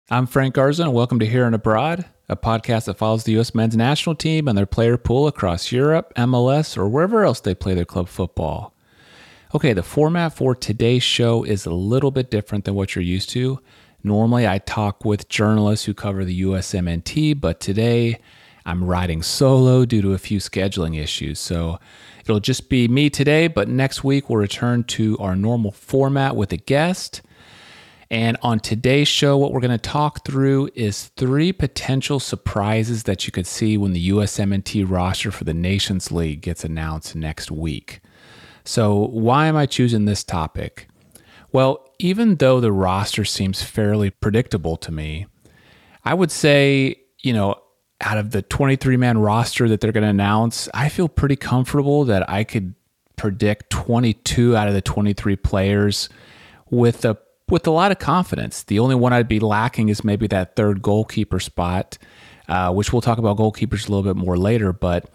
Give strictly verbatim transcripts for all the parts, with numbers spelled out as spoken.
I'm Frank Garza, and welcome to Here and Abroad, a podcast that follows the U S men's national team and their player pool across Europe, M L S, or wherever else they play their club football. Okay, the format for today's show is a little bit different than what you're used to. Normally, I talk with journalists who cover the U S M N T, but today I'm riding solo due to a few scheduling issues. So it'll just be me today, but next week we'll return to our normal format with a guest. And on today's show, what we're going to talk through is three potential surprises that you could see when the U S M N T roster for the Nations League gets announced next week. So why am I choosing this topic? Well, even though the roster seems fairly predictable to me, I would say, you know, out of the twenty-three man roster that they're going to announce, I feel pretty comfortable that I could predict twenty-two out of the twenty-three players with a with a lot of confidence. The only one I'd be lacking is maybe that third goalkeeper spot, uh, which we'll talk about goalkeepers a little bit more later. But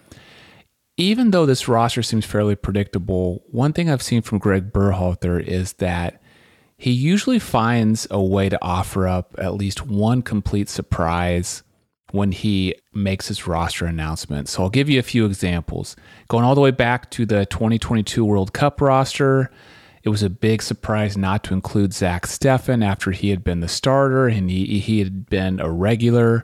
even though this roster seems fairly predictable, one thing I've seen from Greg Berhalter is that he usually finds a way to offer up at least one complete surprise when he makes his roster announcement. So I'll give you a few examples. Going all the way back to the twenty twenty-two World Cup roster, it was a big surprise not to include Zach Steffen after he had been the starter and he, he had been a regular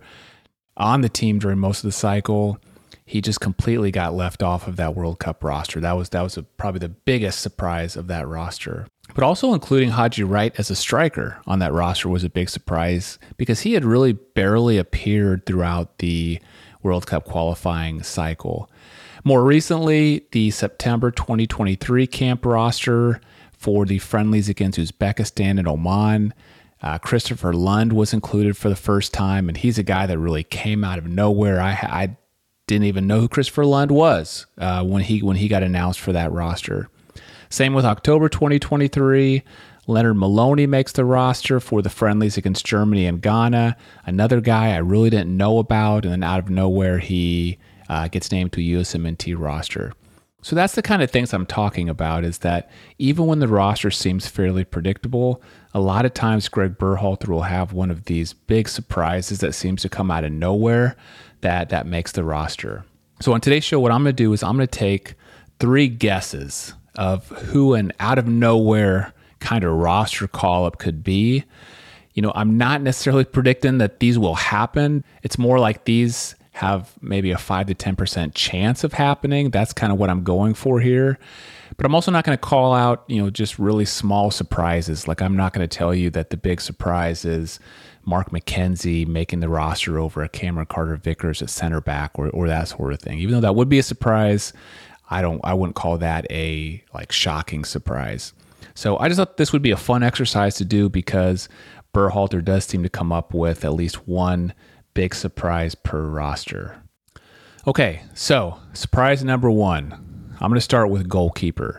on the team during most of the cycle. He just completely got left off of that World Cup roster. That was that was a, probably the biggest surprise of that roster. But also including Haji Wright as a striker on that roster was a big surprise because he had really barely appeared throughout the World Cup qualifying cycle. More recently, the September twenty twenty-three camp roster for the friendlies against Uzbekistan and Oman, uh, Christopher Lund was included for the first time, and he's a guy that really came out of nowhere. I, I didn't even know who Christopher Lund was uh, when he when he got announced for that roster. Same with October twenty twenty-three. Leonard Maloney makes the roster for the friendlies against Germany and Ghana. Another guy I really didn't know about, and then out of nowhere he uh, gets named to a U S M N T roster. So that's the kind of things I'm talking about, is that even when the roster seems fairly predictable, a lot of times Greg Berhalter will have one of these big surprises that seems to come out of nowhere that, that makes the roster. So on today's show, what I'm going to do is I'm going to take three guesses of who an out of nowhere kind of roster call-up could be. You know, I'm not necessarily predicting that these will happen. It's more like these have maybe a five to ten percent chance of happening. That's kind of what I'm going for here. But I'm also not going to call out, you know, just really small surprises. Like I'm not going to tell you that the big surprise is Mark McKenzie making the roster over a Cameron Carter-Vickers at center back or, or that sort of thing. Even though that would be a surprise, I don't, I wouldn't call that a like shocking surprise. So I just thought this would be a fun exercise to do because Berhalter does seem to come up with at least one big surprise per roster. Okay, so surprise number one. I'm going to start with goalkeeper.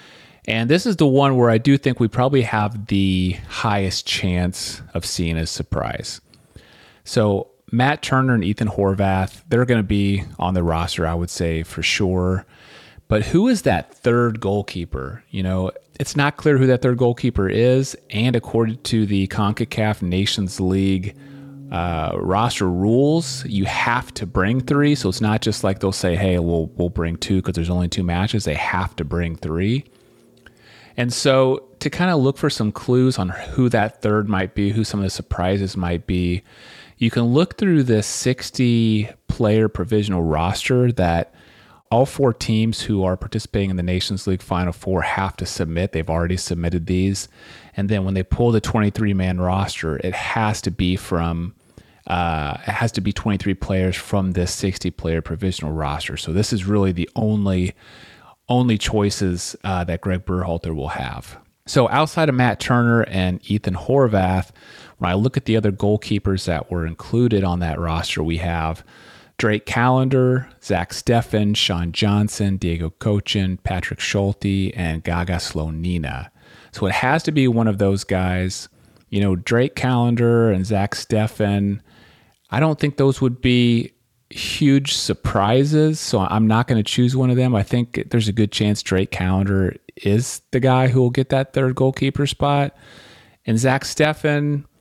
And this is the one where I do think we probably have the highest chance of seeing a surprise. So Matt Turner and Ethan Horvath, they're going to be on the roster, I would say, for sure. But who is that third goalkeeper? You know, it's not clear who that third goalkeeper is. And according to the CONCACAF Nations League uh, roster rules, you have to bring three. So it's not just like they'll say, hey, we'll, we'll bring two because there's only two matches. They have to bring three. And so to kind of look for some clues on who that third might be, who some of the surprises might be, you can look through this sixty player provisional roster that all four teams who are participating in the Nations League Final Four have to submit. They've already submitted these. And then when they pull the twenty-three man roster, it has to be from uh, it has to be twenty-three players from this sixty player provisional roster. So this is really the only only choices uh, that Greg Berhalter will have. So outside of Matt Turner and Ethan Horvath, when I look at the other goalkeepers that were included on that roster, we have Drake Callender, Zach Steffen, Sean Johnson, Diego Cochin, Patrick Schulte, and Gaga Slonina. So it has to be one of those guys. You know, Drake Callender and Zach Steffen, I don't think those would be huge surprises, so I'm not going to choose one of them. I think there's a good chance Drake Callender is the guy who will get that third goalkeeper spot. And Zach Steffen,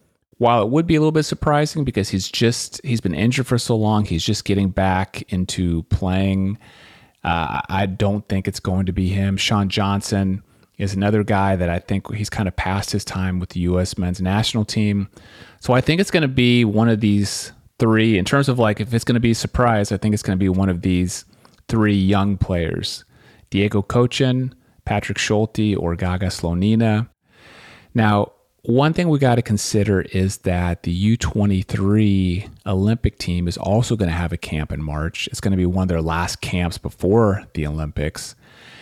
while it would be a little bit surprising because he's just he's been injured for so long, he's just getting back into playing. Uh, I don't think it's going to be him. Sean Johnson is another guy that I think he's kind of past his time with the U S men's national team. So I think it's going to be one of these three. In terms of like if it's going to be a surprise, I think it's going to be one of these three young players: Diego Kochen, Patrick Schulte, or Gaga Slonina. Now, one thing we got to consider is that the U twenty-three Olympic team is also going to have a camp in March. It's going to be one of their last camps before the Olympics.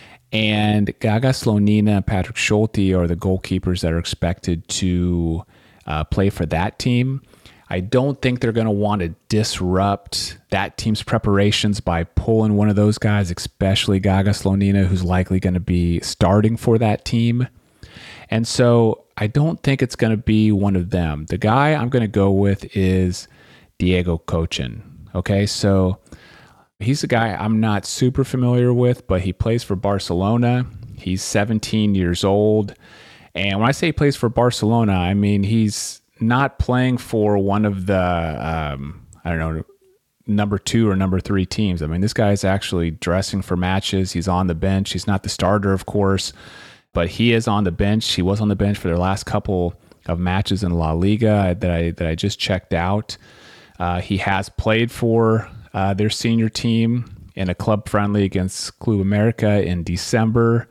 And Gaga Slonina and Patrick Schulte are the goalkeepers that are expected to uh, play for that team. I don't think they're going to want to disrupt that team's preparations by pulling one of those guys, especially Gaga Slonina, who's likely going to be starting for that team. And so I don't think it's going to be one of them. The guy I'm going to go with is Diego Kochen. Okay, so he's a guy I'm not super familiar with, but he plays for Barcelona. He's seventeen years old. And when I say he plays for Barcelona, I mean he's not playing for one of the, um, I don't know, number two or number three teams. I mean, this guy is actually dressing for matches. He's on the bench. He's not the starter, of course, but he is on the bench. He was on the bench for their last couple of matches in La Liga that I that I just checked out. Uh, he has played for uh, their senior team in a club friendly against Club America in December.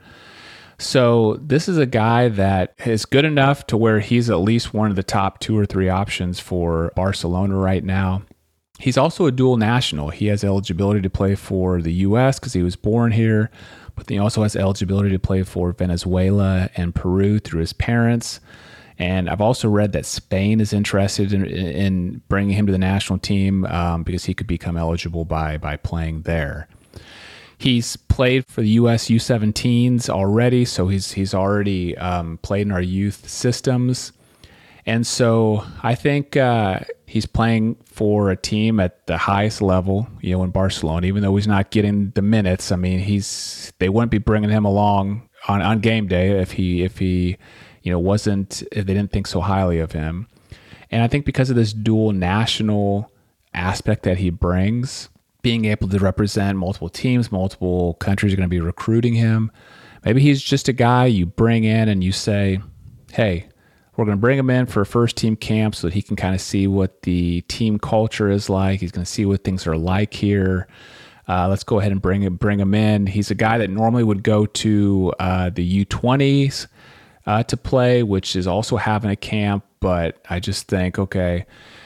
So this is a guy that is good enough to where he's at least one of the top two or three options for Barcelona right now. He's also a dual national. He has eligibility to play for the U S because he was born here, but he also has eligibility to play for Venezuela and Peru through his parents. And I've also read that Spain is interested in, in bringing him to the national team um, because he could become eligible by by playing there. He's played for the U S U seventeens already, so he's he's already um, played in our youth systems. And so I think uh, he's playing for a team at the highest level, you know, in Barcelona, even though he's not getting the minutes. I mean, he's they wouldn't be bringing him along on, on game day if he if he you know wasn't if they didn't think so highly of him. And I think because of this dual national aspect that he brings, being able to represent multiple teams, multiple countries are going to be recruiting him. Maybe he's just a guy you bring in and you say, hey, we're going to bring him in for a first team camp so that he can kind of see what the team culture is like. He's going to see what things are like here. Uh, let's go ahead and bring him, bring him in. He's a guy that normally would go to uh, the U twenties uh, to play, which is also having a camp. But I just think, okay,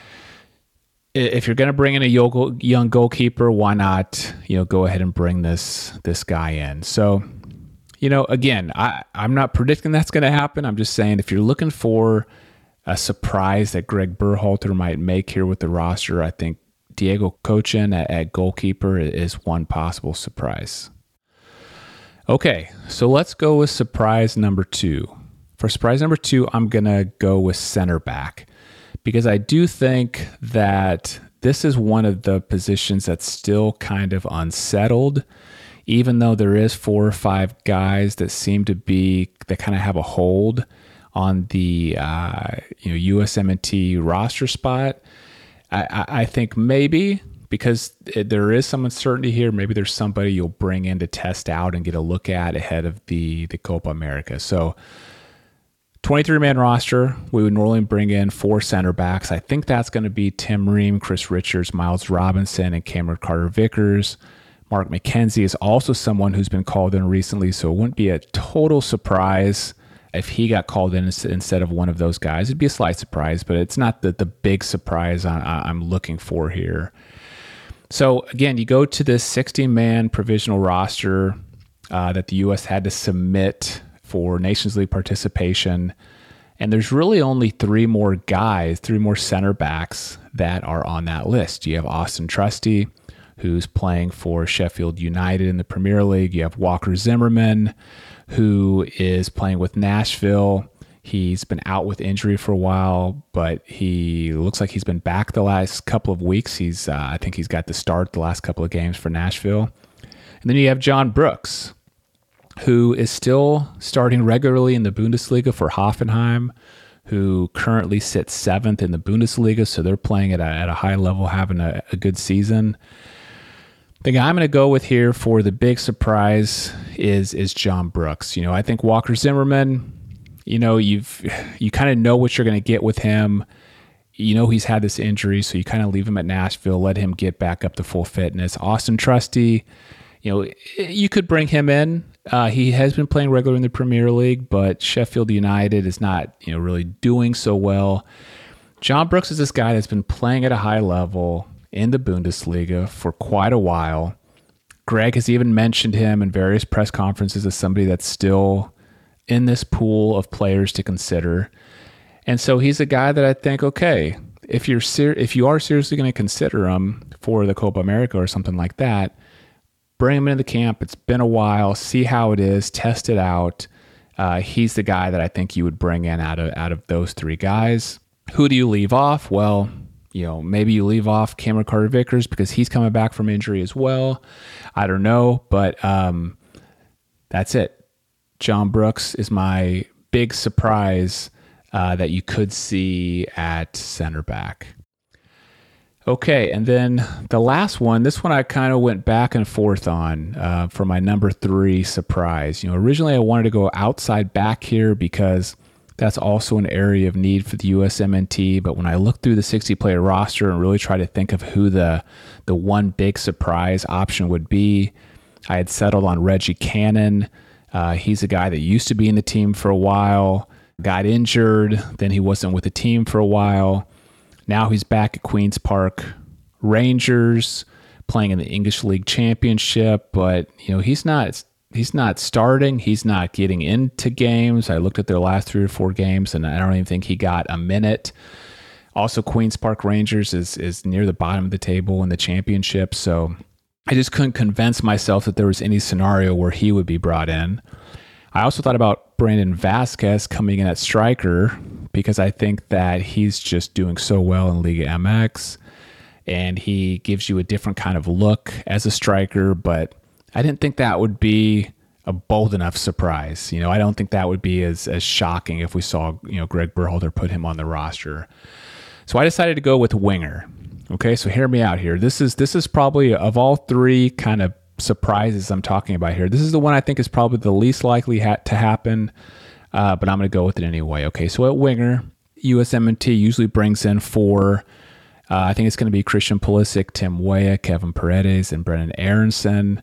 if you're going to bring in a young goalkeeper, why not, you know, go ahead and bring this this guy in? So, you know, again, I, I'm not predicting that's going to happen. I'm just saying if you're looking for a surprise that Greg Berhalter might make here with the roster, I think Diego Kochen at, at goalkeeper is one possible surprise. Okay, so let's go with surprise number two. For surprise number two, I'm going to go with center back, because I do think that this is one of the positions that's still kind of unsettled, even though there is four or five guys that seem to be, that kind of have a hold on the uh, you know U S M N T roster spot. I, I think maybe because it, there is some uncertainty here, maybe there's somebody you'll bring in to test out and get a look at ahead of the, the Copa America. So twenty-three man roster, we would normally bring in four center backs. I think that's going to be Tim Ream, Chris Richards, Miles Robinson, and Cameron Carter-Vickers. Mark McKenzie is also someone who's been called in recently, so it wouldn't be a total surprise if he got called in instead of one of those guys. It'd be a slight surprise, but it's not the, the big surprise I'm looking for here. So again, you go to this sixteen man provisional roster uh, that the U S had to submit for Nations League participation, and there's really only three more guys, three more center backs that are on that list. You have Austin Trusty, who's playing for Sheffield United in the Premier League. You have Walker Zimmerman, who is playing with Nashville. He's been out with injury for a while, but he looks like he's been back the last couple of weeks. He's, uh, I think he's got the start the last couple of games for Nashville. And then you have John Brooks, who is still starting regularly in the Bundesliga for Hoffenheim, who currently sits seventh in the Bundesliga, so they're playing at a, at a high level, having a, a good season. The guy I'm going to go with here for the big surprise is is John Brooks. You know, I think Walker Zimmerman, you know, you've you kind of know what you're going to get with him. You know he's had this injury, so you kind of leave him at Nashville, let him get back up to full fitness. Austin Trusty, you know, you could bring him in. Uh, he has been playing regular in the Premier League, but Sheffield United is not, you know, really doing so well. John Brooks is this guy that's been playing at a high level in the Bundesliga for quite a while. Greg has even mentioned him in various press conferences as somebody that's still in this pool of players to consider. And so he's a guy that I think, okay, if you're ser- if you are seriously going to consider him for the Copa America or something like that, bring him into the camp. It's been a while. See how it is. Test it out. Uh, he's the guy that I think you would bring in out of out of those three guys. Who do you leave off? Well, you know, maybe you leave off Cameron Carter-Vickers because he's coming back from injury as well. I don't know, but um, that's it. John Brooks is my big surprise uh, that you could see at center back. Okay, and then the last one, this one I kind of went back and forth on uh, for my number three surprise. You know, originally I wanted to go outside back here because that's also an area of need for the U S M N T. But when I looked through the sixty-player roster and really tried to think of who the the one big surprise option would be, I had settled on Reggie Cannon. Uh, he's a guy that used to be in the team for a while, got injured, then he wasn't with the team for a while. Now he's back at Queen's Park Rangers, playing in the English League Championship. But you know he's not he's not starting. He's not getting into games. I looked at their last three or four games, and I don't even think he got a minute. Also, Queen's Park Rangers is is near the bottom of the table in the championship, so I just couldn't convince myself that there was any scenario where he would be brought in. I also thought about Brandon Vasquez coming in at striker because I think that he's just doing so well in Liga M X, and he gives you a different kind of look as a striker, but I didn't think that would be a bold enough surprise. You know, I don't think that would be as as shocking if we saw, you know, Greg Berhalter put him on the roster. So I decided to go with winger. Okay, so hear me out here. This is this is probably, of all three kind of surprises I'm talking about here, this is the one I think is probably the least likely ha- to happen, uh, but I'm going to go with it anyway. Okay, so at winger, U S M N T usually brings in four. Uh, I think it's going to be Christian Pulisic, Tim Weah, Kevin Paredes, and Brennan Aronson.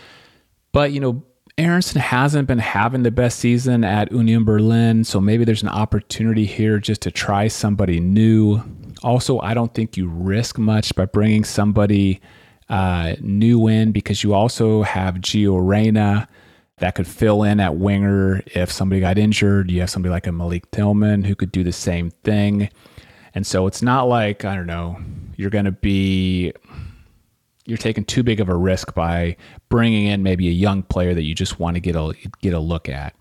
But, you know, Aronson hasn't been having the best season at Union Berlin, so maybe there's an opportunity here just to try somebody new. Also, I don't think you risk much by bringing somebody uh, new in because you also have Gio Reyna that could fill in at winger if somebody got injured. You have somebody like a Malik Tillman who could do the same thing. And so it's not like, I don't know, you're going to be... you're taking too big of a risk by bringing in maybe a young player that you just want to get a get a look at.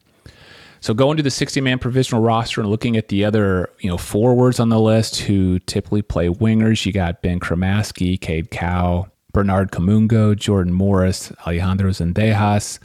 So going to the sixty-man provisional roster and looking at the other, you know, forwards on the list who typically play wingers, you got Ben Kramaski, Cade Cowell, Bernard Kamungo, Jordan Morris, Alejandro Zendejas,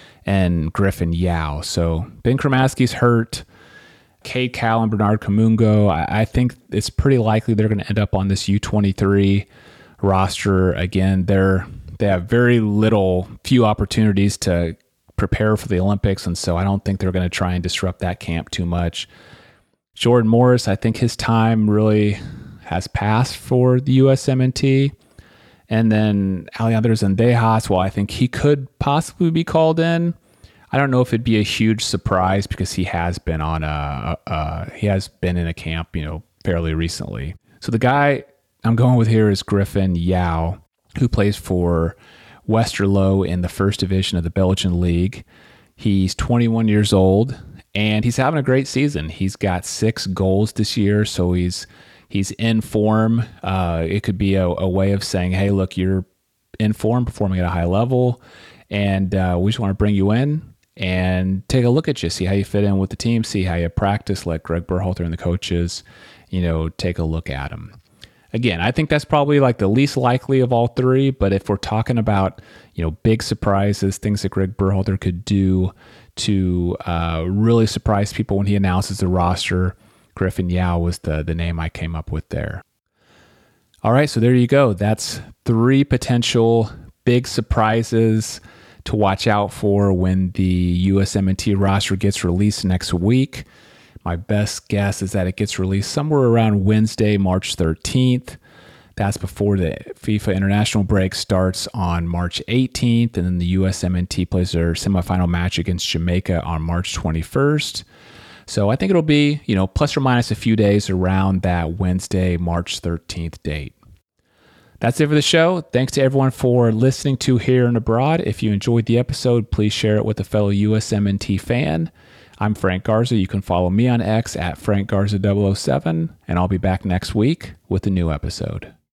and Griffin Yao. So Ben Kramaski's hurt. Cade Cowell and Bernard Kamungo, I, I think it's pretty likely they're going to end up on this U twenty-three roster. Again, they're they have very little, few opportunities to prepare for the Olympics, and so I don't think they're going to try and disrupt that camp too much. Jordan Morris, I think his time really has passed for the U S M N T. And then Alejandro Zendejas, well, I think he could possibly be called in. I don't know if it'd be a huge surprise because he has been on a, a he has been in a camp, you know, fairly recently. So the guy I'm going with here is Griffin Yao, who plays for Westerlo in the first division of the Belgian league. He's twenty-one years old, and he's having a great season. He's got six goals this year, so he's he's in form. Uh, it could be a, a way of saying, hey, look, you're in form, performing at a high level, and uh, we just want to bring you in and take a look at you, see how you fit in with the team, see how you practice, let Greg Berhalter and the coaches, you know, take a look at him. Again, I think that's probably like the least likely of all three, but if we're talking about, you know, big surprises, things that Greg Berhalter could do to uh, really surprise people when he announces the roster, Griffin Yao was the, the name I came up with there. All right, so there you go. That's three potential big surprises to watch out for when the U S M N T roster gets released next week. My best guess is that it gets released somewhere around Wednesday, March thirteenth. That's before the FIFA international break starts on March eighteenth, and then the U S M N T plays their semifinal match against Jamaica on March twenty-first. So I think it'll be, you know, plus or minus a few days around that Wednesday, March thirteenth date. That's it for the show. Thanks to everyone for listening to Here and Abroad. If you enjoyed the episode, please share it with a fellow U S M N T fan. I'm Frank Garza. You can follow me on X at Frank Garza double oh seven, and I'll be back next week with a new episode.